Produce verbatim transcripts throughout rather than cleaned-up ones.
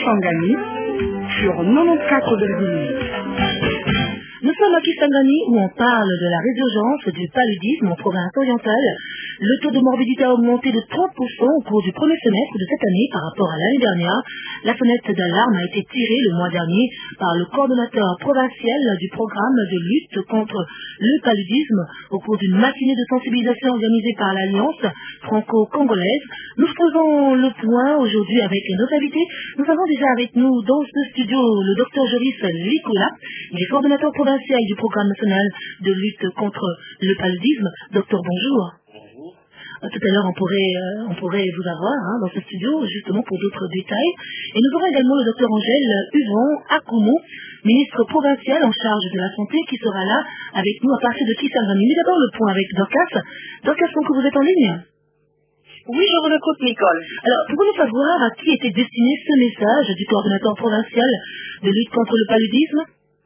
Kisangani sur quatre-vingt-quatorze virgule huit. Nous sommes à Kisangani où on parle de la résurgence du paludisme en province orientale. Le taux de morbidité a augmenté de trente pour cent au cours du premier semestre de cette année par rapport à l'année dernière. La fenêtre d'alarme a été tirée le mois dernier par le coordonnateur provincial du programme de lutte contre le paludisme au cours d'une matinée de sensibilisation organisée par l'Alliance franco-congolaise. Nous faisons le point aujourd'hui avec nos invités. Nous avons déjà avec nous dans ce studio le docteur Joris Licola, il est coordonnateur provincial du programme national de lutte contre le paludisme. Docteur, bonjour. Bonjour. Tout à l'heure, on pourrait, euh, on pourrait vous avoir hein, dans ce studio, justement pour d'autres détails. Et nous aurons également le docteur Angèle Huvon Akumu, ministre provincial en charge de la santé, qui sera là avec nous à partir de Kisangani. Mais d'abord, le point avec Dorcas. Dorcas, donc vous êtes en ligne? Oui, je vous écoute, Nicole. Alors, pouvez-nous savoir à qui était destiné ce message du coordonnateur provincial de lutte contre le paludisme?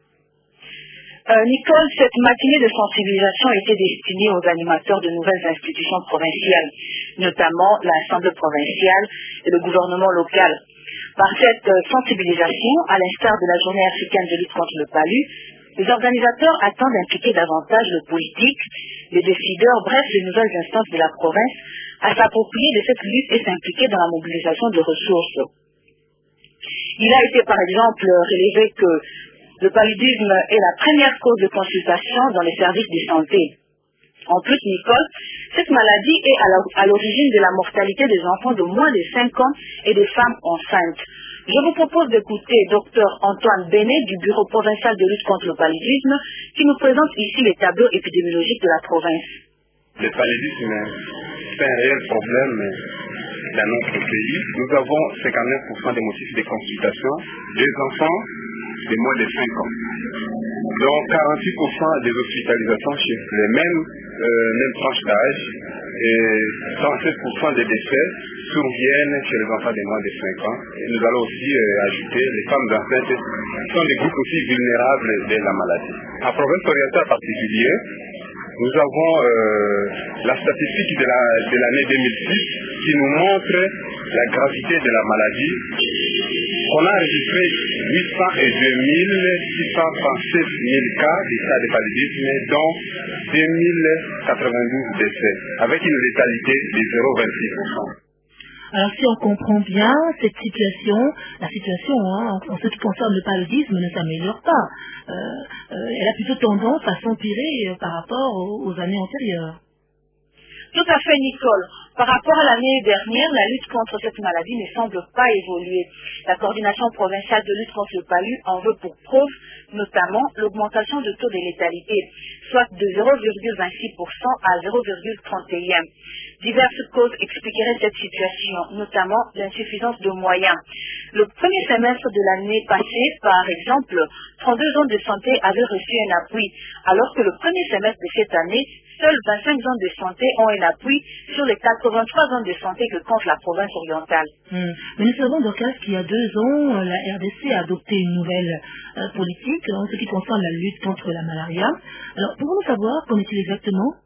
Euh, Nicole, cette matinée de sensibilisation était destinée aux animateurs de nouvelles institutions provinciales, notamment l'Assemblée provinciale et le gouvernement local. Par cette euh, sensibilisation, à l'instar de la journée africaine de lutte contre le palu, les organisateurs attendent d'impliquer davantage le politique, les décideurs, bref, les nouvelles instances de la province, à s'approprier de cette lutte et s'impliquer dans la mobilisation de ressources. Il a été par exemple relevé que le paludisme est la première cause de consultation dans les services de santé. En plus, Nicole, cette maladie est à l'origine de la mortalité des enfants de moins de cinq ans et des femmes enceintes. Je vous propose d'écouter docteur Antoine Benet du Bureau provincial de lutte contre le paludisme qui nous présente ici les tableaux épidémiologiques de la province. Le paludisme, c'est un réel problème dans notre pays. Nous avons cinquante-neuf pour cent des motifs de consultation des enfants de moins de cinq ans. Donc quarante-huit pour cent des hospitalisations chez les mêmes, euh, mêmes tranches d'âge et trente-sept pour cent des décès surviennent chez les enfants de moins de cinq ans. Et nous allons aussi euh, ajouter les femmes enceintes sont des groupes aussi vulnérables de la maladie. En province orientale en particulier, nous avons euh, la statistique de l'année la, de deux mille six qui nous montre la gravité de la maladie. On a enregistré huit cent deux mille six cent trente-sept cas de cas de paludisme, dont deux mille quatre-vingt-douze décès, avec une létalité de zéro virgule vingt-six pour cent. Alors si on comprend bien cette situation, la situation hein, en ce qui concerne le paludisme ne s'améliore pas. Euh, euh, elle a plutôt tendance à s'empirer euh, par rapport aux, aux années antérieures. Tout à fait, Nicole. Par rapport à l'année dernière, la lutte contre cette maladie ne semble pas évoluer. La coordination provinciale de lutte contre le palu en veut pour preuve, notamment l'augmentation du taux de létalité, soit de zéro virgule vingt-six pour cent à zéro virgule trente et un. Diverses causes expliqueraient cette situation, notamment l'insuffisance de moyens. Le premier semestre de l'année passée, par exemple, trente-deux zones de santé avaient reçu un appui, alors que le premier semestre de cette année, seules vingt-cinq zones de santé ont un appui sur les quatre-vingt-trois zones de santé que compte la province orientale. Mmh. Mais nous savons donc qu'il y a deux ans, la R D C a adopté une nouvelle euh, politique en ce qui concerne la lutte contre la malaria. Alors, pouvons-nous savoir qu'en est-il exactement?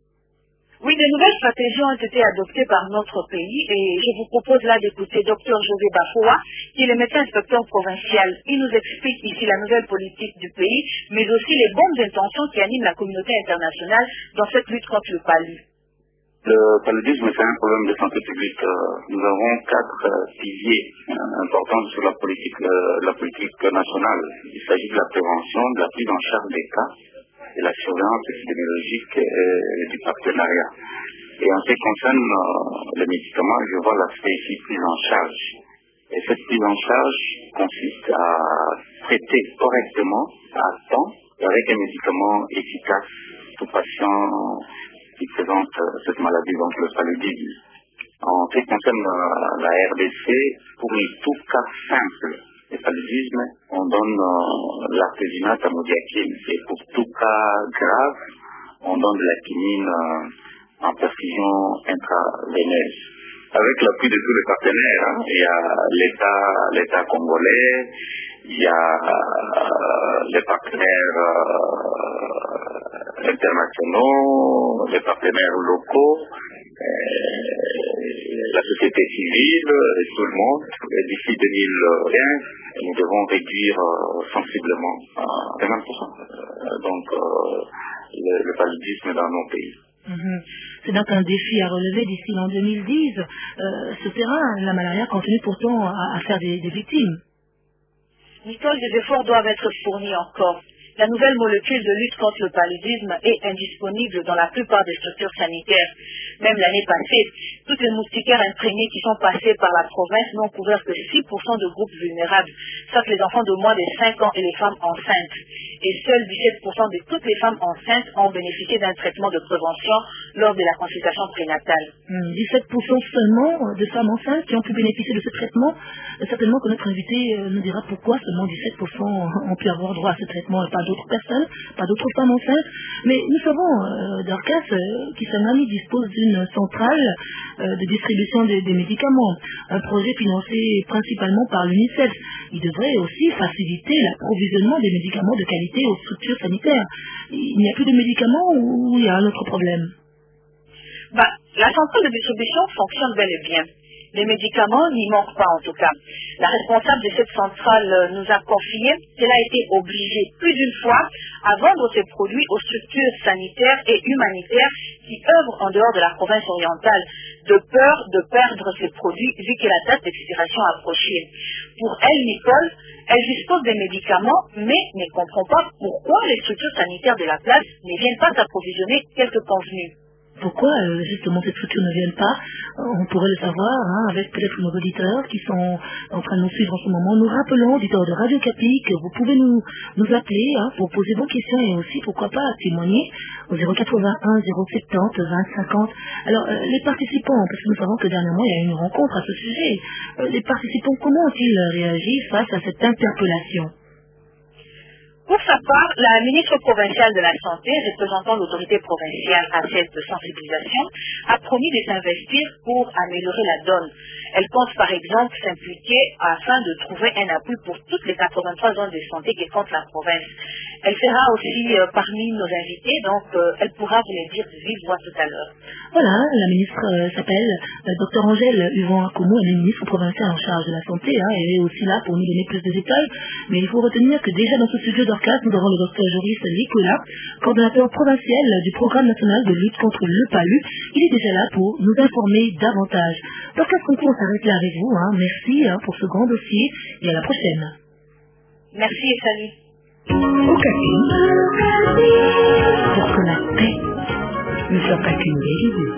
Oui, de nouvelles stratégies ont été adoptées par notre pays et je vous propose là d'écouter docteur José Bafoua, qui est le médecin inspecteur provincial. Il nous explique ici la nouvelle politique du pays, mais aussi les bonnes intentions qui animent la communauté internationale dans cette lutte contre le palu. Le paludisme, c'est un problème de santé publique. Nous avons quatre piliers importants sur la politique, la politique nationale. Il s'agit de la prévention, de la prise en charge des cas, de la surveillance épidémiologique et du partenariat. Et en ce qui concerne euh, les médicaments, je vois l'aspect ici prise en charge. Et cette prise en charge consiste à traiter correctement, à temps, avec un médicament efficace aux patients qui présentent euh, cette maladie, donc le paludisme. En ce qui concerne euh, la R D C, pour les tout cas simples, le paludisme, on donne euh, l'artésunate amodiaquine. Et pour tout cas grave, on donne de la quinine euh, en perfusion intraveineuse. Avec l'appui de tous les partenaires, hein, il y a l'État, l'État congolais, il y a euh, les partenaires euh, internationaux, les partenaires locaux, euh, la société civile, et tout le monde. Et d'ici deux mille quinze, nous devons réduire euh, sensiblement à cinquante pour cent. Euh, donc, euh, le, le paludisme dans nos pays. Mmh. C'est donc un défi à relever d'ici l'an deux mille dix. Euh, ce terrain, la malaria, continue pourtant à, à faire des, des victimes. Nicole, des efforts doivent être fournis encore. La nouvelle molécule de lutte contre le paludisme est indisponible dans la plupart des structures sanitaires. Même l'année passée, toutes les moustiquaires imprégnés qui sont passées par la province n'ont couvert que six pour cent de groupes vulnérables, sauf les enfants de moins de cinq ans et les femmes enceintes. Et seuls dix-sept pour cent de toutes les femmes enceintes ont bénéficié d'un traitement de prévention lors de la consultation prénatale. Mmh, dix-sept pour cent seulement de femmes enceintes qui ont pu bénéficier de ce traitement. Certainement que notre invité nous dira pourquoi seulement dix-sept pour cent ont pu avoir droit à ce traitement et pas d'autres personnes, pas d'autres femmes enceintes. Mais nous savons, euh, Dorcas, euh, Kisangani dispose d'une centrale euh, de distribution des, des médicaments, un projet financé principalement par l'UNICEF. Il devrait aussi faciliter l'approvisionnement des médicaments de qualité aux structures sanitaires. Il n'y a plus de médicaments ou il y a un autre problème? Bah, la centrale de distribution fonctionne bel et bien. Les médicaments n'y manquent pas en tout cas. La responsable de cette centrale nous a confié qu'elle a été obligée plus d'une fois à vendre ses produits aux structures sanitaires et humanitaires qui œuvrent en dehors de la province orientale, de peur de perdre ces produits vu que la date d'expiration approchait. Pour elle, Nicole, elle dispose des médicaments mais ne comprend pas pourquoi les structures sanitaires de la place ne viennent pas s'approvisionner tel que convenu. Pourquoi euh, justement ces structures ne viennent pas? On pourrait le savoir hein, avec peut-être nos auditeurs qui sont en train de nous suivre en ce moment. Nous rappelons, auditeurs de Radio Capi, que vous pouvez nous, nous appeler hein, pour poser vos questions et aussi, pourquoi pas, témoigner au zéro quatre-vingt-un zéro soixante-dix vingt cinquante. Alors, euh, les participants, parce que nous savons que dernièrement, il y a eu une rencontre à ce sujet, euh, les participants, comment ont-ils réagi face à cette interpellation? Pour sa part, la ministre provinciale de la Santé, représentant l'autorité provinciale à cette sensibilisation, a promis de s'investir pour améliorer la donne. Elle pense par exemple s'impliquer afin de trouver un appui pour toutes les quatre-vingt-trois zones de santé qui comptent la province. Elle sera aussi euh, parmi nos invités, donc euh, elle pourra vous les dire de vive voix tout à l'heure. Voilà, la ministre euh, s'appelle euh, Dr Angèle Huvon-Akoumou, elle est ministre provinciale en charge de la santé, hein, elle est aussi là pour nous donner plus de détails, mais il faut retenir que déjà dans ce studio d'Orcas, nous avons le docteur Joris Nicolas, coordonnateur provincial du programme national de lutte contre le palu. Il est déjà là pour nous informer davantage. D'Orcas Concours, on s'arrête là avec vous, hein. Merci hein, pour ce grand dossier et à la prochaine. Merci et salut. Au Capi, pour que la paix ne soit pas qu'une belle idée.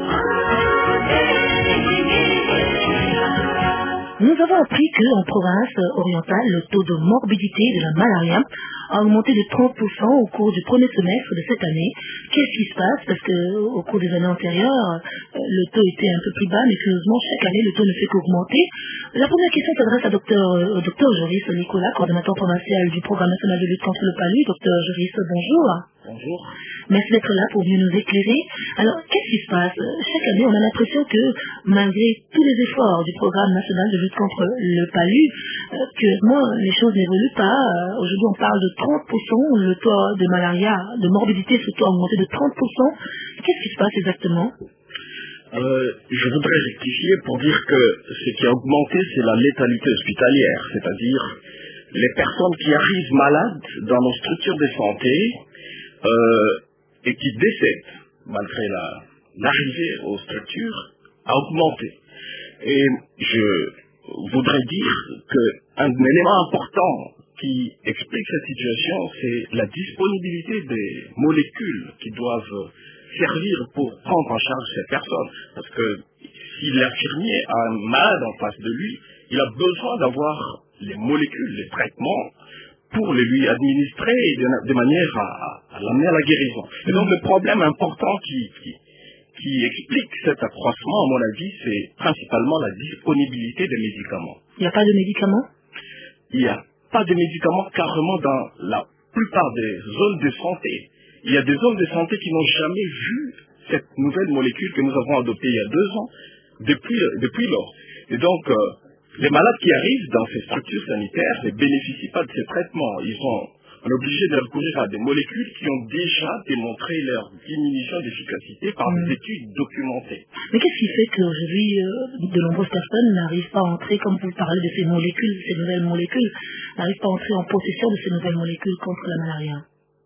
Nous avons appris qu'en province orientale, le taux de morbidité de la malaria a augmenté de trente pour cent au cours du premier semestre de cette année. Qu'est-ce qui se passe? Parce qu'au cours des années antérieures, le taux était un peu plus bas, mais curieusement, chaque année, le taux ne fait qu'augmenter. La première question s'adresse à docteur, au docteur Joris Nicolas, coordonnateur provincial du programme national de lutte contre le palu. Docteur Joris, bonjour. Bonjour. Merci d'être là pour venir nous éclairer. Alors, qu'est-ce qui se passe? Chaque année, on a l'impression que, malgré tous les efforts du programme national de lutte contre le palu, euh, curieusement, les choses n'évoluent pas. Euh, aujourd'hui, on parle de trente pour cent, le taux de malaria, de morbidité, ce taux a augmenté de trente pour cent. Qu'est-ce qui se passe exactement? Euh, je voudrais rectifier pour dire que ce qui a augmenté, c'est la létalité hospitalière, c'est-à-dire les personnes qui arrivent malades dans nos structures de santé euh, et qui décèdent malgré la, l'arrivée aux structures a augmenté. Et je voudrais dire qu'un élément important qui explique cette situation, c'est la disponibilité des molécules qui doivent servir pour prendre en charge ces personnes. Parce que si l'infirmier a un malade en face de lui, il a besoin d'avoir les molécules, les traitements, pour les lui administrer de, de manière à, à l'amener à la guérison. Et donc le problème important qui, qui, qui explique cet accroissement, à mon avis, c'est principalement la disponibilité des médicaments. Il n'y a pas de médicaments? Il n'y a pas de médicaments carrément dans la plupart des zones de santé. Il y a des zones de santé qui n'ont jamais vu cette nouvelle molécule que nous avons adoptée il y a deux ans, depuis, depuis lors. Et donc, euh, les malades qui arrivent dans ces structures sanitaires ne bénéficient pas de ces traitements. Ils ont on est obligé de recourir à des molécules qui ont déjà démontré leur diminution d'efficacité par mmh. des études documentées. Mais qu'est-ce qui fait qu'aujourd'hui, euh, de nombreuses personnes n'arrivent pas à entrer, comme vous parlez de ces molécules, ces nouvelles molécules, n'arrivent pas à entrer en possession de ces nouvelles molécules contre la malaria?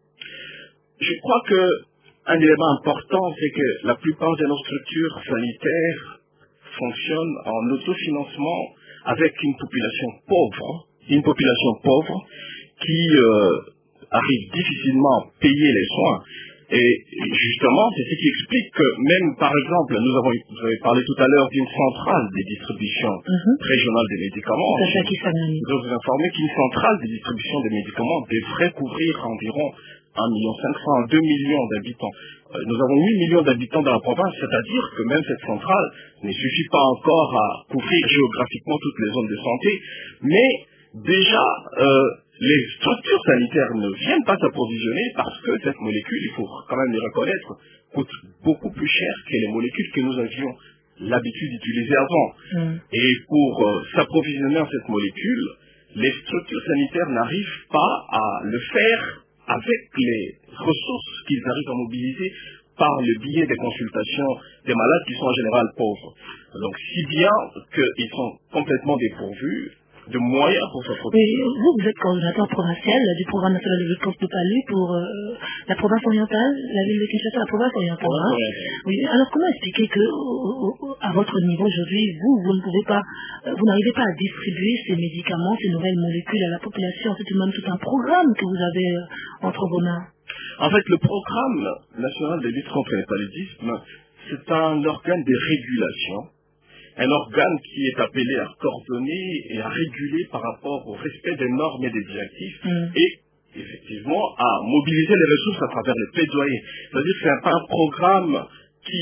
Je crois que un élément important, c'est que la plupart de nos structures sanitaires fonctionnent en autofinancement avec une population pauvre, une population pauvre qui euh, arrive difficilement à payer les soins. Et justement, c'est ce qui explique que même, par exemple, nous avons, vous avez parlé tout à l'heure d'une centrale des distributions mm-hmm. régionales des médicaments. Je voudrais vous informer qu'une centrale des distributions des médicaments devrait couvrir environ un million cinq cents à deux millions d'habitants. Euh, nous avons huit millions d'habitants dans la province, c'est-à-dire que même cette centrale ne suffit pas encore à couvrir géographiquement toutes les zones de santé, mais déjà, euh, les structures sanitaires ne viennent pas s'approvisionner parce que cette molécule, il faut quand même le reconnaître, coûte beaucoup plus cher que les molécules que nous avions l'habitude d'utiliser avant. Mm. Et pour euh, s'approvisionner en cette molécule, les structures sanitaires n'arrivent pas à le faire avec les ressources qu'ils arrivent à mobiliser par le biais des consultations des malades qui sont en général pauvres. Donc, si bien qu'ils sont complètement dépourvus de moyens pour se protéger. Oui, vous, vous êtes coordinateur provincial du programme national de lutte contre le palud pour euh, la province orientale, la ville de Kinshasa, la province orientale. Hein? Oui. Alors, comment expliquer que, euh, à votre niveau aujourd'hui, vous, vous ne pouvez pas, euh, vous n'arrivez pas à distribuer ces médicaments, ces nouvelles molécules à la population? C'est tout de même tout un programme que vous avez euh, entre vos mains. En fait, le programme national de lutte contre le paludisme, c'est un organe de régulation. Un organe qui est appelé à coordonner et à réguler par rapport au respect des normes et des directives mmh. et effectivement à mobiliser les ressources à travers les plaidoyers. C'est-à-dire que c'est pas un programme qui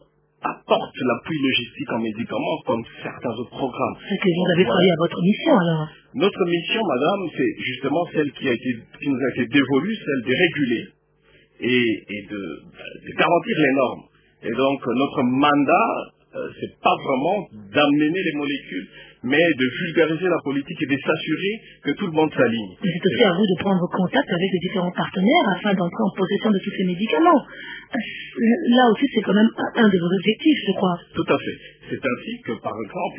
apporte l'appui logistique en médicaments comme certains autres programmes. C'est que vous avez travaillé à votre mission alors. Notre mission, madame, c'est justement celle qui, a été, qui nous a été dévolue, celle de réguler et, et de, de garantir les normes. Et donc notre mandat, Euh, c'est pas vraiment d'amener les molécules, mais de vulgariser la politique et de s'assurer que tout le monde s'aligne. C'est aussi à vous de prendre contact avec les différents partenaires afin d'entrer en possession de tous ces médicaments. Là aussi, c'est quand même un de vos objectifs, je crois. Tout à fait. C'est ainsi que, par exemple,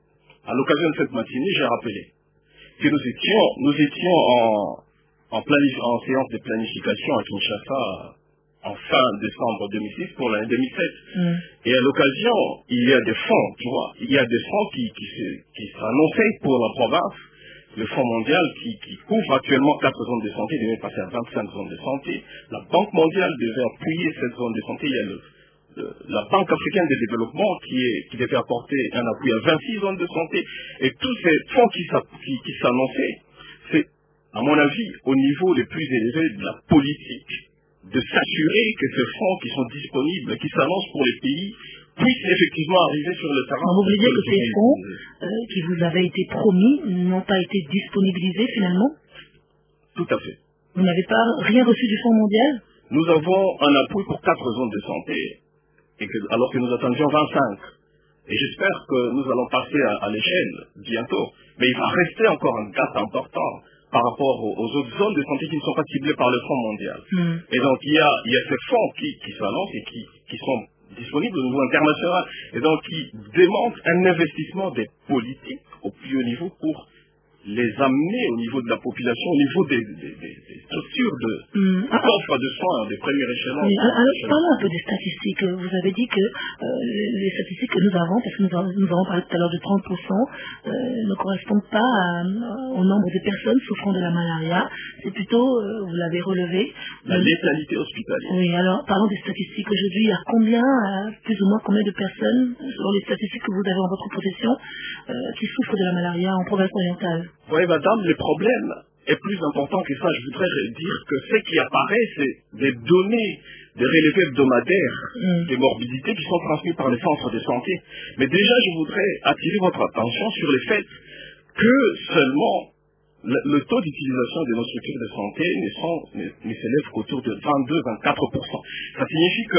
à l'occasion de cette matinée, j'ai rappelé que nous étions, nous étions en, en, planif- en séance de planification à Kinshasa en fin décembre deux mille six pour l'année deux mille sept. Mm. Et à l'occasion, il y a des fonds, tu vois, il y a des fonds qui, qui, qui s'annonçaient pour la province. Le Fonds mondial qui, qui couvre actuellement quatre zones de santé devait passer à vingt-cinq zones de santé. La Banque mondiale devait appuyer cette zone de santé. Il y a le, le, la Banque africaine de développement qui, est, qui devait apporter un appui à vingt-six zones de santé. Et tous ces fonds qui, qui, qui s'annonçaient, c'est, à mon avis, au niveau le plus élevé de la politique, de s'assurer que ces fonds qui sont disponibles, qui s'annoncent pour les pays, puissent effectivement arriver sur le terrain. Vous voulez dire que ces fonds euh, qui vous avaient été promis n'ont pas été disponibilisés finalement? Tout à fait. Vous n'avez pas rien reçu du Fonds mondial? Nous avons un appui pour quatre zones de santé, et que, alors que nous attendions vingt-cinq. Et j'espère que nous allons passer à, à l'échelle bientôt. Mais il va rester encore un gap important par rapport aux, aux autres zones de santé qui ne sont pas ciblées par le Fonds mondial. Mm. Et donc, il y a, il y a ces fonds qui, qui s'annoncent et qui, qui sont disponibles au niveau international. Et donc, qui démontrent un investissement des politiques au plus haut niveau pour les amener au niveau de la population, au niveau des, des, des, des structures de mmh. d'offres de soins, des premiers échelons. Oui, alors, parlons un peu des statistiques. Vous avez dit que euh, les statistiques que nous avons, parce que nous avons, nous avons parlé tout à l'heure de trente pour cent, euh, ne correspondent pas à, au nombre de personnes souffrant de la malaria. C'est plutôt, euh, vous l'avez relevé, la euh, létalité hospitalière. Oui, alors parlons des statistiques. Aujourd'hui, il y a combien, euh, plus ou moins combien de personnes, selon les statistiques que vous avez en votre possession, euh, qui souffrent de la malaria en province orientale? Oui, madame, le problème est plus important que ça. Je voudrais dire que ce qui apparaît, c'est des données, des relevés hebdomadaires, mm. des morbidités qui sont transmises par les centres de santé. Mais déjà, je voudrais attirer votre attention sur le fait que seulement le, le taux d'utilisation de nos structures de santé ne, sont, ne, ne s'élève qu'autour de vingt-deux à vingt-quatre pour cent. Ça signifie que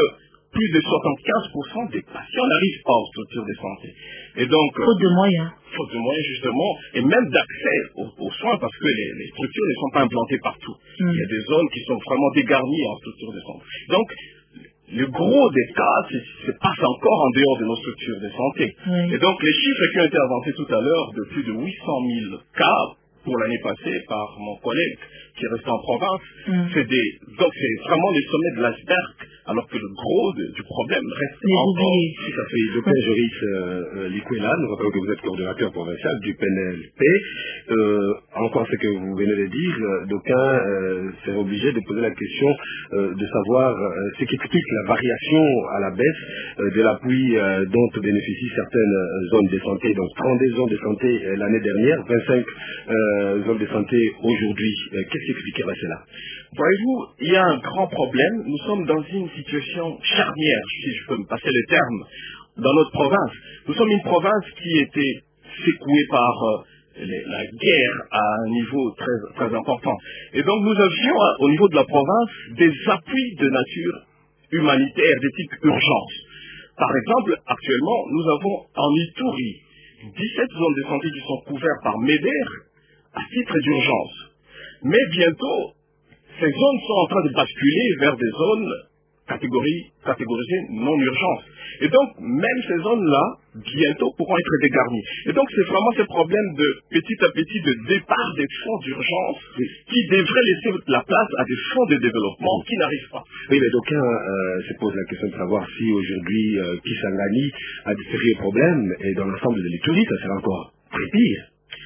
plus de soixante-quinze pour cent des patients n'arrivent pas aux structures de santé. Et donc, faute de moyens. Faute de moyens, justement, et même d'accès aux, aux soins, parce que les, les structures ne sont pas implantées partout. Mm. Il y a des zones qui sont vraiment dégarnies en structures de santé. Donc, le gros des cas se passe encore en dehors de nos structures de santé. Oui. Et donc, les chiffres qui ont été avancés tout à l'heure de plus de huit cent mille cas pour l'année passée par mon collègue qui est resté en province, mm. c'est des, donc c'est vraiment le sommet de l'iceberg, alors que le gros de, du problème reste les encore. Oubliés. Tout à fait. Docteur Joris euh, Likwela, nous rappelons que vous êtes coordonnateur provincial du P N L P. Euh, encore ce que vous venez de dire, d'aucuns euh, seraient obligés de poser la question euh, de savoir euh, ce qui explique la variation à la baisse euh, de l'appui euh, dont bénéficient certaines zones de santé. Donc trente-deux zones de santé euh, l'année dernière, vingt-cinq euh, zones de santé aujourd'hui. Euh, Qu'est-ce qui expliquerait cela? Voyez-vous, il y a un grand problème. Nous sommes dans une situation charnière, si je peux me passer le terme, dans notre province. Nous sommes une province qui était secouée par euh, les, la guerre à un niveau très, très important. Et donc nous avions, au niveau de la province, des appuis de nature humanitaire, de type urgence. Par exemple, actuellement, nous avons en Ituri dix-sept zones de santé qui sont couvertes par MEDER à titre d'urgence. Mais bientôt, ces zones sont en train de basculer vers des zones catégorie, catégorisées non urgence. Et donc, même ces zones-là, bientôt, pourront être dégarnies. Et donc, c'est vraiment ce problème de petit à petit de départ des fonds d'urgence qui devraient laisser la place à des fonds de développement qui n'arrivent pas. Oui, mais d'aucuns euh, se posent la question de savoir si aujourd'hui euh, Kisangani a des sérieux problèmes et dans l'ensemble de l'Ituri, ça sera encore très pire.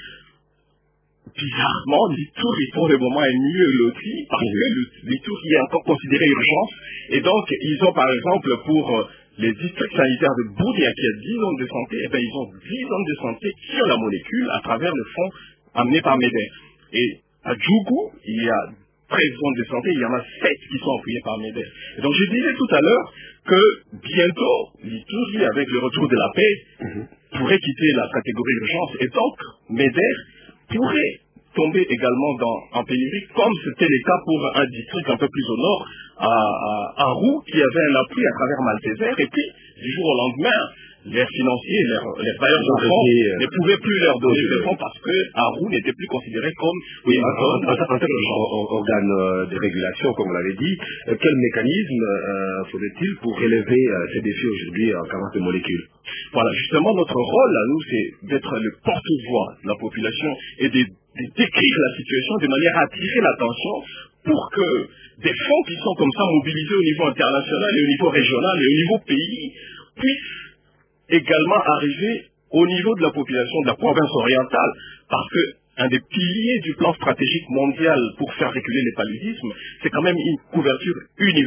Bizarrement, l'Ituri pour le moment est mieux loti parce que l'Ituri est encore considéré urgence et donc ils ont par exemple pour les districts sanitaires de Boudia qui a dix zones de santé, et bien ils ont dix zones de santé qui ont la molécule à travers le fonds amené par MEDER. Et à Djougou, il y a treize zones de santé, il y en a sept qui sont appuyées par MEDER. Et donc je disais tout à l'heure que bientôt l'Ituri avec le retour de la paix mm-hmm. pourrait quitter la catégorie urgence et donc MEDER pourrait tomber également dans, en pénurie, comme c'était le cas pour un district un peu plus au nord, à, à, à Roux, qui avait un appui à travers Malteser, et puis, du jour au lendemain, les financiers, les, les bailleurs de fonds euh, ne pouvaient plus leur donner des fonds parce que Roux n'était plus considéré comme oui, une zone en tant qu'organe de régulation, comme vous l'avez dit. Euh, quel mécanisme euh, faudrait-il pour relever euh, ces défis aujourd'hui en carence de molécules? Voilà, justement, notre rôle à nous, c'est d'être le porte-voix de la population et de, de décrire la situation de manière à attirer l'attention pour que des fonds qui sont comme ça mobilisés au niveau international et au niveau régional et au niveau pays puissent également arriver au niveau de la population de la province orientale, parce que un des piliers du plan stratégique mondial pour faire reculer le paludisme, c'est quand même une couverture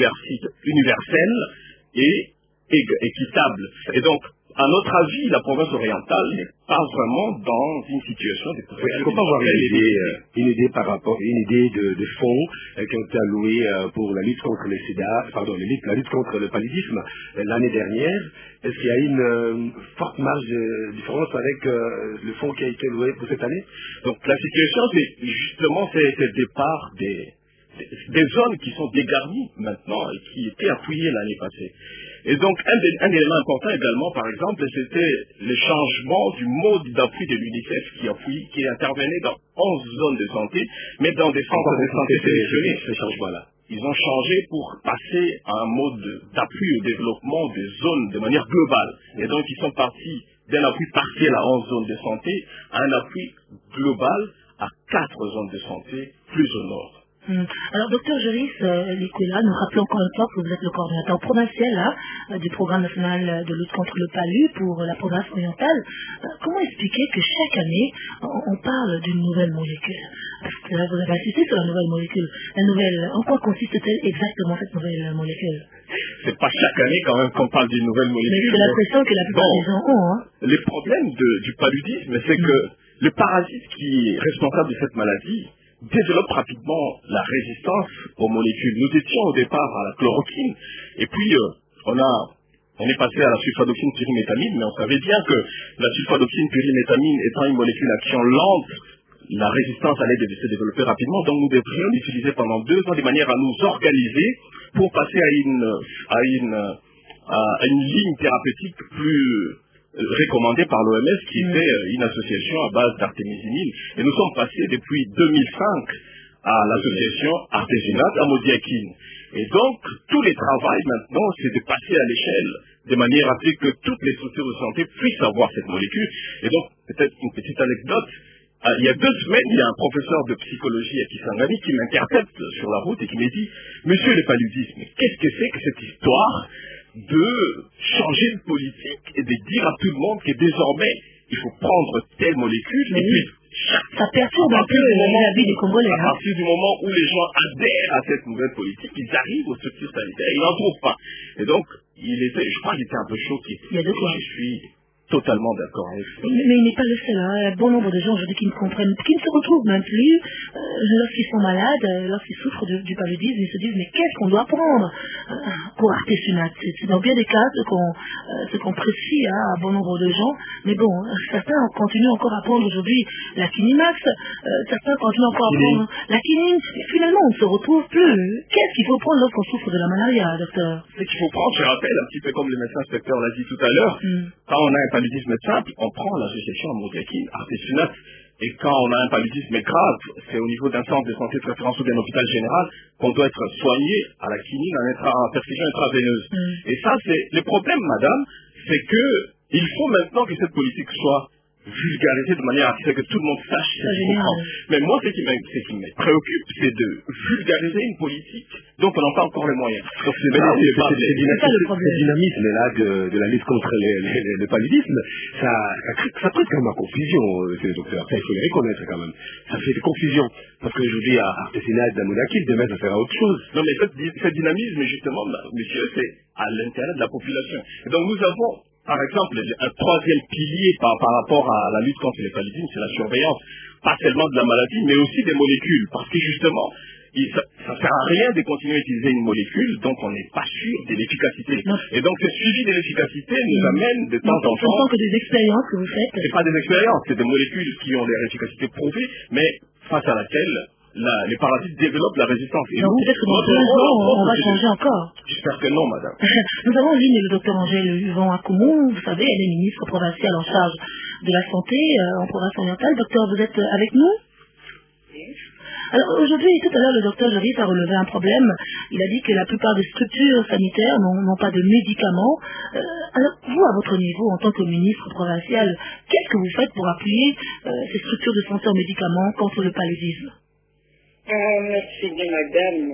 universelle et équitable. Et donc, à notre avis, la province orientale n'est pas vraiment dans une situation de couverture. Est-ce qu'on peut avoir une idée, euh, une idée par rapport, une idée de, de fonds euh, qui ont été alloués euh, pour la lutte contre le sida, pardon, la lutte, la lutte contre le paludisme euh, l'année dernière? Est-ce qu'il y a une euh, forte marge de différence avec euh, le fonds qui a été alloué pour cette année? Donc la situation, c'est justement c'est le départ des, des, des zones qui sont dégarnies maintenant et qui étaient appuyées l'année passée. Et donc, un, des, un élément important également, par exemple, c'était le changement du mode d'appui de l'UNICEF qui, appuie, qui intervenait dans onze zones de santé, mais dans des centres de santé sélectionnés. Ces changements-là. Ils ont changé pour passer à un mode d'appui au développement des zones de manière globale. Et donc, ils sont partis d'un appui partiel à onze zones de santé à un appui global à quatre zones de santé plus au nord. Hum. Alors, docteur Joris euh, Likwela, nous rappelons encore une fois que vous êtes le coordinateur provincial là, euh, du programme national de lutte contre le palu pour la province orientale. Euh, comment expliquer que chaque année, on, on parle d'une nouvelle molécule? Parce que là, vous avez insisté sur la nouvelle molécule. La nouvelle, en quoi consiste-t-elle exactement cette nouvelle molécule? C'est pas chaque année quand même qu'on parle d'une nouvelle molécule. Mais c'est l'impression que la plupart bon, des gens ont. Hein. Les problèmes de, du paludisme, c'est hum. que le parasite qui est responsable de cette maladie développe rapidement la résistance aux molécules. Nous étions au départ à la chloroquine, et puis euh, on a on est passé à la sulfadoxine pyrimétamine, mais on savait bien que la sulfadoxine pyrimétamine étant une molécule à action lente, la résistance allait se développer rapidement, donc nous devrions l'utiliser pendant deux ans de manière à nous organiser pour passer à une à une à une ligne thérapeutique plus recommandée par l'O M S, qui était une association à base d'artémisinine. Et nous sommes passés depuis deux mille cinq à l'association artésunate amodiaquine. Et donc, tous les travaux maintenant, c'est de passer à l'échelle, de manière à ce que toutes les structures de santé puissent avoir cette molécule. Et donc, peut-être une petite anecdote. Euh, il y a deux semaines, il y a un professeur de psychologie à Kisangani qui m'interpelle sur la route et qui me dit « Monsieur le paludisme, qu'est-ce que c'est que cette histoire de changer de politique et de dire à tout le monde que désormais, il faut prendre telle molécule mais et puis ça perturbe un peu la vie des Congolais. À partir du moment où les gens adhèrent à cette nouvelle politique, ils arrivent aux structures sanitaires, ils n'en trouvent pas. Et donc, il était, je crois qu'il était un peu choqué. Il y a de quoi. Je suis totalement d'accord avec ça. Mais, mais il n'est pas le seul. Hein. Il y a bon nombre de gens aujourd'hui qui ne comprennent, qui ne se retrouvent même plus euh, lorsqu'ils sont malades, euh, lorsqu'ils souffrent de, du paludisme, ils se disent mais qu'est-ce qu'on doit prendre euh, pour artésunate. C'est dans bien des cas ce qu'on euh, ce qu'on précise hein, à bon nombre de gens. Mais bon, certains continuent encore à prendre aujourd'hui la Kinimax, euh, certains continuent encore à prendre la quinine. Et finalement, on ne se retrouve plus. Qu'est-ce qu'il faut prendre lorsqu'on souffre de la malaria, docteur? Ce qu'il faut prendre, je rappelle, un petit peu comme le médecin inspecteur l'a dit tout à l'heure, mm. quand on a un paludisme simple, on prend l'association amodiaquine artésunate. Et quand on a un paludisme grave, c'est au niveau d'un centre de santé de référence ou d'un hôpital général qu'on doit être soigné à la quinine en, intra, en perfusion intraveineuse. Mm. Et ça, c'est le problème, madame, c'est que il faut maintenant que cette politique soit vulgarisée de manière à ce que tout le monde sache ce qu'il faut prendre. Mais moi, ce qui, ce qui me préoccupe, c'est de vulgariser une politique dont on n'a pas encore les moyens. Donc c'est ah, oui, ce dynamisme-là de, de la lutte contre les, les, les, le paludisme, ça, ça, ça crée quand même la confusion, monsieur le docteur. Ça, il faut le reconnaître quand même. Ça fait des confusions. Parce qu'aujourd'hui, à artésunate d'amodiaquine, demain, ça sera autre chose. Non, mais ce dynamisme, justement, monsieur, c'est à l'intérêt de la population. Et donc nous avons par exemple, un troisième pilier par, par rapport à la lutte contre les paludisme, c'est la surveillance, pas seulement de la maladie, mais aussi des molécules. Parce que justement, il, ça ne sert à rien de continuer à utiliser une molécule dont on n'est pas sûr de l'efficacité. Et donc, ce suivi de l'efficacité nous amène de temps en temps... Ce ne sont que des expériences que vous faites. Ce n'est pas des expériences, c'est des molécules qui ont leur efficacité prouvée, mais face à laquelle... La, les parasites développent la résistance. Donc peut-être que dans quinze ans, on, on va changer encore. J'espère que non, madame. Nous avons en ligne le docteur Angèle Huvon Akoumou. Vous savez, elle est ministre provinciale en charge de la santé euh, en province orientale. Docteur, vous êtes avec nous? Oui. Alors aujourd'hui, tout à l'heure, le docteur Joris a relevé un problème. Il a dit que la plupart des structures sanitaires n'ont pas de médicaments. Euh, alors, vous, à votre niveau, en tant que ministre provincial, qu'est-ce que vous faites pour appuyer euh, ces structures de santé en médicaments contre le paludisme? Euh, merci bien, madame.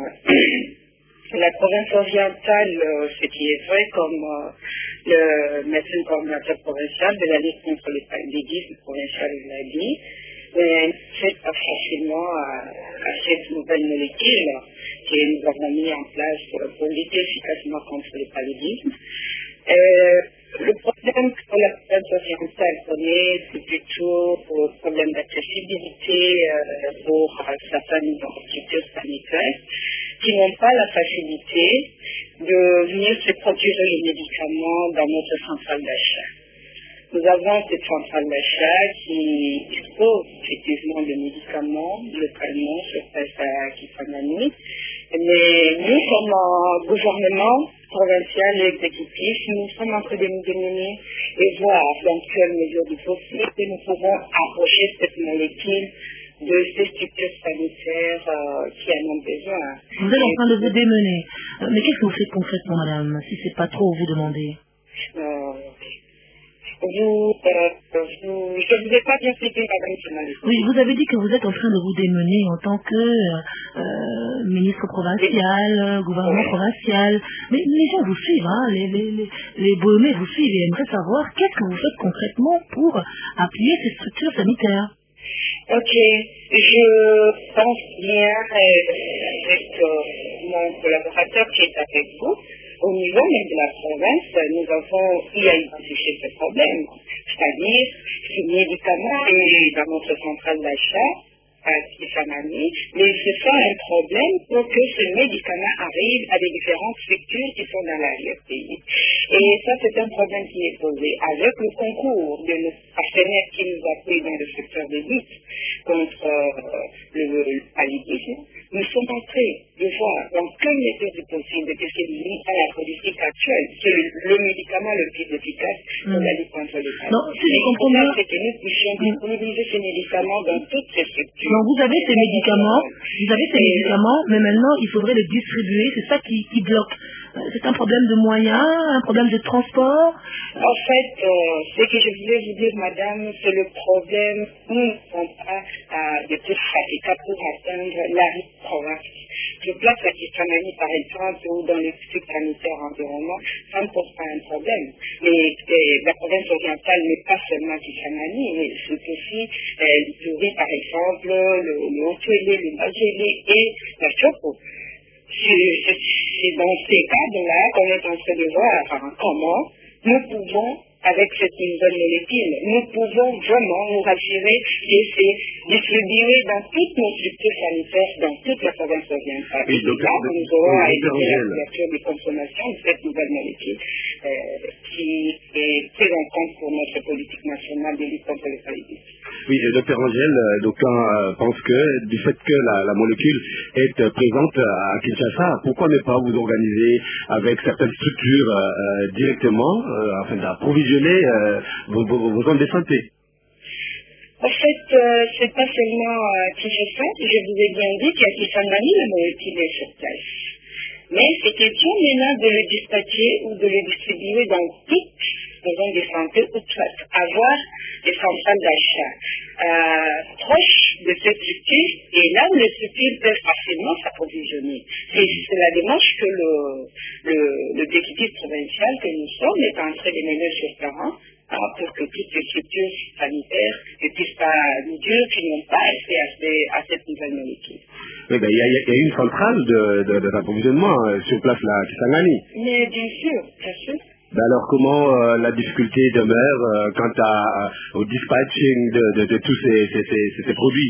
La province orientale, euh, ce qui est vrai, comme euh, le médecin coordinateur provincial de la lutte contre le paludisme provincial l'a dit, ne fait pas facilement à, à cette nouvelle molécule que nous avons mis en place pour lutter efficacement contre le paludisme. Euh, le problème que la province orientale connaît, c'est plutôt le problème d'accessibilité euh, pour euh, certaines structures sanitaires qui n'ont pas la facilité de venir se procurer les médicaments dans notre centrale d'achat. Nous avons cette centrale d'achat qui dispose effectivement de médicaments localement sur place à Kisangani. Mais nous, comme un gouvernement provincial et exécutif, nous sommes en train de nous démunir et voir dans quelle mesure du possible nous pouvons approcher cette molécule de ces structures sanitaires euh, qui en ont besoin. Vous êtes en train de vous démener. Euh, mais qu'est-ce que vous faites concrètement, madame, si c'est pas trop vous demander? euh, Vous, euh, vous, je ne vous ai pas bien cité, madame journaliste. Oui, vous avez dit que vous êtes en train de vous démener en tant que euh, ministre provincial, euh, gouvernement oui. provincial. Mais les gens vous suivent, hein, les, les, les, les Bohémiens vous suivent et aimeraient savoir qu'est-ce que vous faites concrètement pour appuyer ces structures sanitaires. Ok, je pense bien euh, avec euh, mon collaborateur qui est avec vous. Au niveau même de la province, nous avons eu à identifier ce problème, c'est-à-dire que ce médicament est dans notre centrale d'achat à Kisangani, mais ce sera un problème pour que ce médicament arrive à des différentes structures qui sont dans l'arrière-pays. Et ça, c'est un problème qui est posé avec le concours de nos partenaires qui nous appuient dans le secteur de lutte contre euh, le, le paludisme. Nous sommes en train de voir dans quelle méthode est possible, puisque nous sommes à la politique actuelle, c'est le médicament le plus efficace pour la lutte contre le paludisme. Non, si je comprends bien, c'est que nous puissions disponibiliser ces médicaments dans toutes ces structures. non, vous avez ces médicaments, vous avez ces médicaments, mais maintenant il faudrait les distribuer, c'est ça qui, qui bloque. C'est un problème de moyens, un problème de transport. En fait, euh, ce que je voulais vous dire, madame, c'est le problème, nous ne sommes pas euh, de toute fatigable pour atteindre la province. Je place à Kisangani, par exemple, ou dans les districts sanitaires environnement, ça ne pose pas un problème. Mais euh, la province orientale n'est pas seulement Kisangani, mais c'est aussi euh, l'Ituri, par exemple, le, le Haut-Tuélé, le Bas-Tuélé et la Chopo. C'est dans ces cadres-là qu'on est en train de voir hein, comment nous pouvons, avec cette nouvelle molécule, nous pouvons vraiment nous rassurer que c'est distribué dans toutes nos structures sanitaires, dans toute la province orientale. Et là, nous aurons à éviter la couverture de consommation de cette nouvelle molécule euh, qui est très en compte pour notre politique nationale de lutte contre le paludisme. Oui, docteur Angèle, d'aucuns euh, pensent que du fait que la, la molécule est euh, présente à Kinshasa, pourquoi ne pas vous organiser avec certaines structures euh, directement euh, afin d'approvisionner euh, vos, vos, vos zones de santé? En fait, euh, c'est pas seulement euh, Kinshasa, je vous ai bien dit qu'à Kisangani, la molécule est sur place. Mais c'est question maintenant de le dispatcher ou de le distribuer dans toutes les zones de santé ou soit avoir des centrales d'achat euh, proches de cette structure et là où les structures peuvent facilement s'approvisionner. C'est la démarche que le, le, le député provincial que nous sommes est en train de mener sur le terrain hein, pour que toutes les structures sanitaires ne puissent pas nous dire qu'ils n'ont pas accès à, ces, à cette nouvelle molécule. Il ben, y, y, y a une centrale de, de, de d'approvisionnement euh, sur place là à Kisangani. Mais bien sûr, bien sûr. Ben alors comment euh, la difficulté demeure euh, quant à, à, au dispatching de, de, de tous ces, ces, ces, ces produits?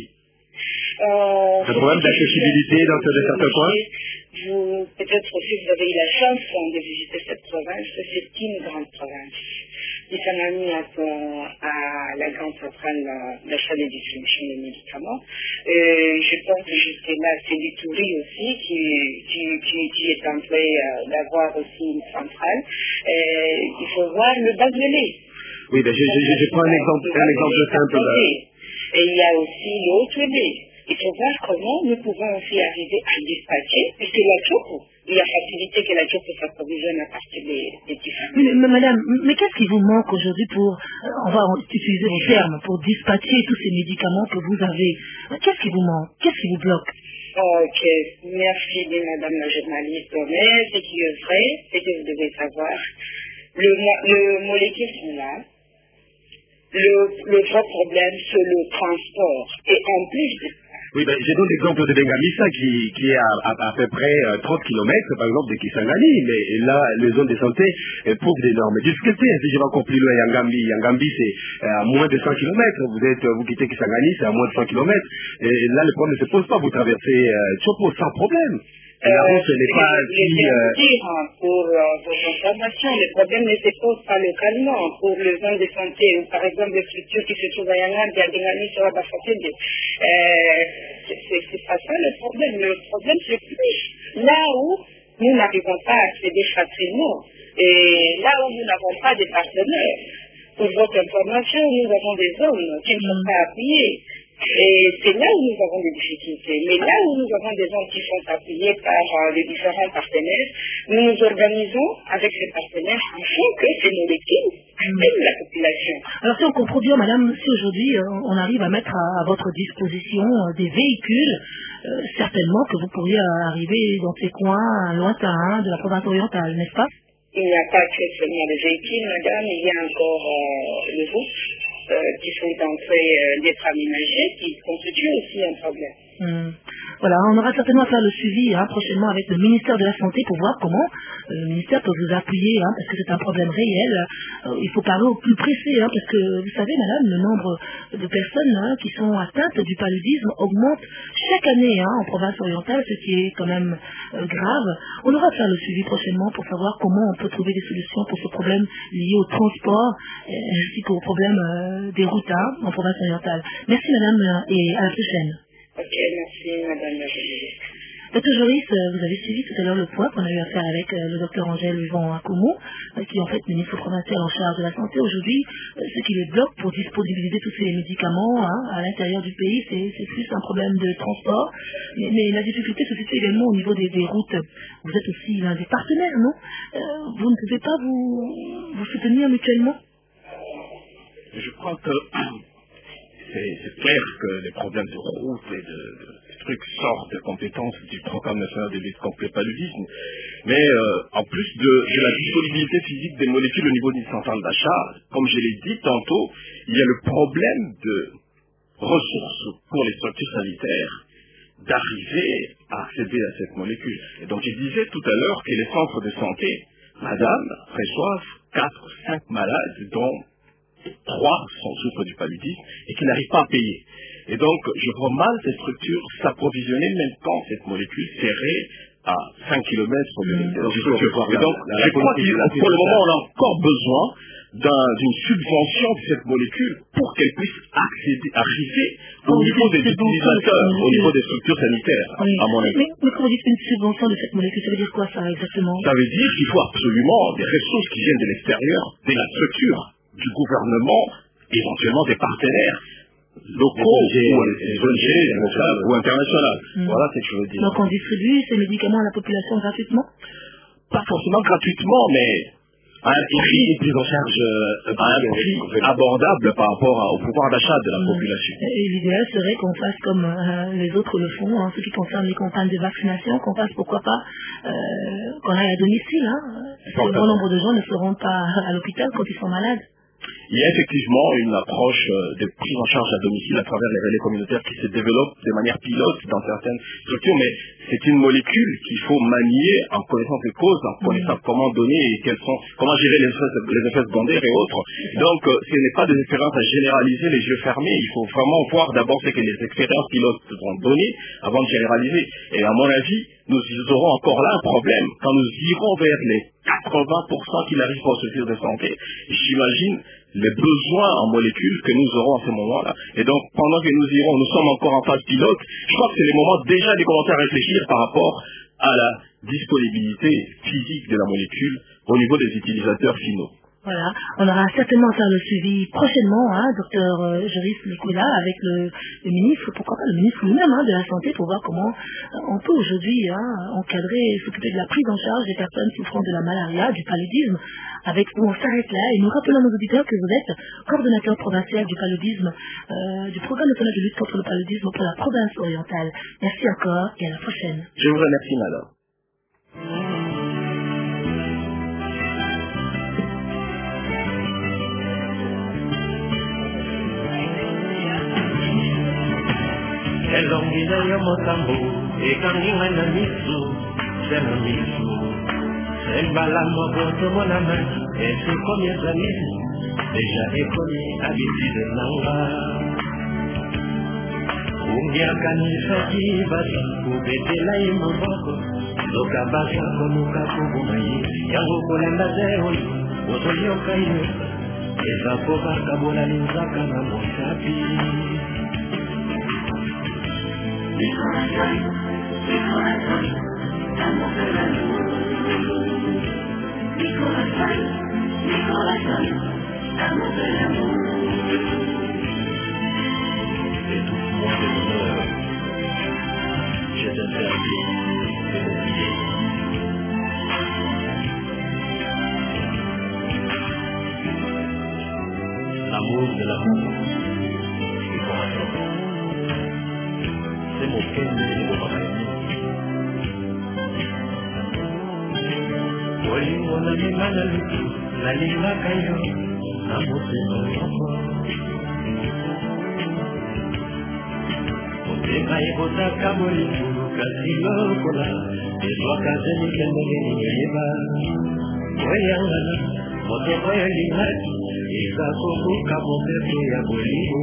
Euh, Un problème d'accessibilité dans certains coins? Vous, peut-être aussi vous avez eu la chance de visiter cette province, c'est une grande province. Kisangani a, a la grande centrale d'achat et distribution des médicaments. Euh, je pense que jusque-là, c'est l'Ituri aussi qui, qui, qui, qui est en train d'avoir aussi une centrale. Euh, il faut voir le Bas-Tuélé. Oui, ben je, je, je, je prends un exemple, un exemple simple. Et il y a aussi le Haut-Tuélé. Il faut voir comment nous pouvons aussi arriver à dispatcher, puisque la Chopo, il y a facilité que la Chopo s'approvisionne à partir des, des différents. Mais, mais madame, mais qu'est-ce qui vous manque aujourd'hui pour, on va utiliser vos termes, pour dispatcher tous ces médicaments que vous avez? Qu'est-ce qui vous manque? Qu'est-ce qui vous bloque? Ok, merci bien madame la journaliste. Mais ce qui est vrai, c'est que vous devez savoir, le, le molécule sont là. Le, le vrai problème, c'est le transport. Et en plus de ça, oui, ben, j'ai donné l'exemple de Bengamisa qui, qui est à, à, à peu près euh, trente kilomètres, par exemple, de Kisangani, mais là, les zones de santé éprouvent d'énormes difficultés. Si je vais encore plus loin, Yangambi, Yangambi, c'est euh, à moins de cent kilomètres. Vous êtes, vous quittez Kisangani, c'est à moins de cent kilomètres. Et là, le problème ne se pose pas. Vous traversez euh, Chopo sans problème. Et la route, ce n'est pas je si... vais Euh... vous dire, hein, pour euh, votre information, le problème ne se pose pas localement. Pour les zones de santé, ou par exemple les structures qui se trouvent à Yangambi, à Bengambi, sur la Bafakende, euh, c'est pas ça le problème. Le problème, c'est plus là où nous n'arrivons pas à accéder facilement. Et là où nous n'avons pas de partenaires. Pour votre information, nous avons des zones qui ne sont pas appuyées. Et c'est là où nous avons des difficultés. Mais là où nous avons des gens qui sont appuyés par euh, les différents partenaires, nous nous organisons avec ces partenaires afin que ces molécules atteignent la population. Alors si on comprend bien, madame, si aujourd'hui euh, on arrive à mettre à, à votre disposition euh, des véhicules, euh, certainement que vous pourriez euh, arriver dans ces coins lointains hein, de la province orientale, n'est-ce pas? Il n'y a pas que seulement les véhicules, madame, il y a encore euh, les routes. Euh, qui sont en train euh, d'être aménagés, qui constituent aussi un problème. Mmh. Voilà, on aura certainement à faire le suivi hein, prochainement avec le ministère de la Santé pour voir comment euh, le ministère peut vous appuyer, hein, parce que c'est un problème réel. Euh, il faut parler au plus pressé, hein, parce que vous savez, madame, le nombre de personnes hein, qui sont atteintes du paludisme augmente chaque année hein, en province orientale, ce qui est quand même euh, grave. On aura à faire le suivi prochainement pour savoir comment on peut trouver des solutions pour ce problème lié au transport, euh, ainsi qu'au problème euh, des routes hein, en province orientale. Merci madame euh, et à la prochaine. Ok, merci madame la journaliste. Docteur Joris, vous avez suivi tout à l'heure le point qu'on a eu à faire avec le docteur Angèle Yvon Akoumou, qui est en fait ministre provincial en charge de la santé aujourd'hui. Ce qui les bloque pour disponibiliser tous ces médicaments hein, à l'intérieur du pays, c'est plus un problème de transport. Mais, mais la difficulté se situe également au niveau des, des routes. Vous êtes aussi l'un des partenaires, non euh, Vous ne pouvez pas vous, vous soutenir mutuellement? Je crois que c'est clair que les problèmes de route et de, de trucs sortent de compétences du programme national de lutte contre le paludisme. Mais euh, en plus de, de la disponibilité physique des molécules au niveau d'une centrale d'achat, comme je l'ai dit tantôt, il y a le problème de ressources pour les structures sanitaires d'arriver à accéder à cette molécule. Et donc je disais tout à l'heure que les centres de santé, madame, reçoivent quatre, cinq malades dont trois sont souffrent du paludisme et qui n'arrivent pas à payer. Et donc, je vois mal ces structures s'approvisionner même quand cette molécule serait à cinq kilomètres de mmh. de structure. Et donc, je crois que pour le moment, on a encore besoin d'une subvention de cette molécule pour qu'elle puisse accéder, arriver au niveau des utilisateurs, au niveau des structures sanitaires, oui. à mon avis. Mais, mais quand vous dites une subvention de cette molécule, ça veut dire quoi ça exactement? Ça veut dire qu'il faut absolument des ressources qui viennent de l'extérieur, de la structure, du gouvernement, éventuellement des partenaires locaux ou des O N G ou internationales. Mmh. Voilà ce que je veux dire. Donc on distribue ces médicaments à la population gratuitement? Pas forcément gratuitement, mais à un prix, une prise en charge euh, à un prix abordable par rapport à, au pouvoir d'achat de la mmh. population. Et l'idéal serait qu'on fasse comme euh, les autres le font, en ce qui concerne les campagnes de vaccination, qu'on fasse pourquoi pas euh, qu'on aille à domicile. Hein, parce que bon nombre de gens ne seront pas à l'hôpital quand ils sont malades. Il y a effectivement une approche de prise en charge à domicile à travers les relais communautaires qui se développent de manière pilote dans certaines structures, mais c'est une molécule qu'il faut manier en connaissance des causes, en connaissant mmh. comment donner et quels sont, comment gérer les effets, les effets secondaires et autres. Donc, euh, ce n'est pas des expériences à généraliser les yeux fermés. Il faut vraiment voir d'abord ce que les expériences pilotes vont donner avant de généraliser. Et à mon avis, nous aurons encore là un problème. Quand nous irons vers les quatre-vingts pour cent qui n'arrivent pas aux structures de santé, j'imagine les besoins en molécules que nous aurons à ce moment-là. Et donc, pendant que nous irons, nous sommes encore en phase pilote, je crois que c'est le moment déjà de commencer à réfléchir par rapport à la disponibilité physique de la molécule au niveau des utilisateurs finaux. Voilà, on aura certainement à faire le suivi prochainement, hein, docteur euh, Joris Nicolas, avec le, le ministre, pourquoi pas le ministre lui-même hein, de la Santé, pour voir comment euh, on peut aujourd'hui hein, encadrer et s'occuper de la prise en charge des personnes souffrant de la malaria, du paludisme, avec où on s'arrête là. Et nous rappelons à nos auditeurs que vous êtes coordonnateur provincial du paludisme, euh, du programme national de lutte contre le paludisme pour la province orientale. Merci encore et à la prochaine. Je vous remercie, madame. elongile yo motambo ekanginga na misu se na misu sembala moko tomonana esekomi ezali deja ekomi habitude nanga ungiakanisaki basi kubetela ye moboko loka basi komuka koboma ye yango kolanda te oyo ozoyoka ye eza po bakabola linzaka na mosapi. Mi corazón, mi corazón, estamos del amor. Mi corazón, mi corazón, estamos del amor. Et tout mon bonheur, je t'interdis de m'oublier. L'amour de l'amour, mi corazón. C'est mon cœur et mon paradis. Olingo na linga na lutu, na linga kayo, na motema moko. Motema ebotaka bolingo, kasi lokola ezwaka zemi kendengeni yeba oyangana moto oyo lingaki eza kobuka mopepe ya bolingo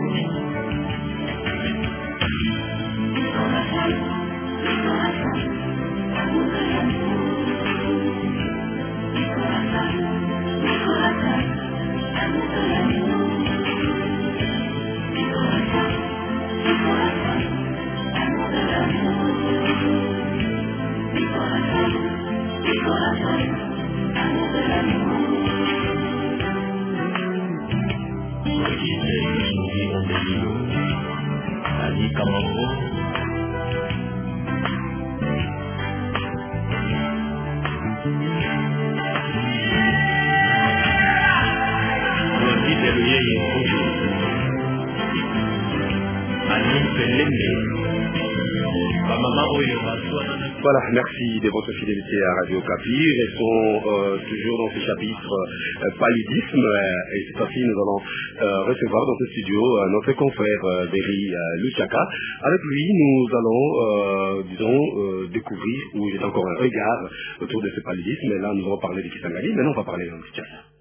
Voilà, merci de votre fidélité à Radio Kapi. Restons euh, toujours dans ce chapitre euh, paludisme euh, et cette fois-ci nous allons euh, recevoir dans ce studio euh, notre confrère euh, Berry euh, Luchaka. Avec lui, nous allons, euh, disons, euh, découvrir ou j'ai encore un regard autour de ce paludisme. Et là, nous allons parler de Kisangani, maintenant on va parler de Kinshasa.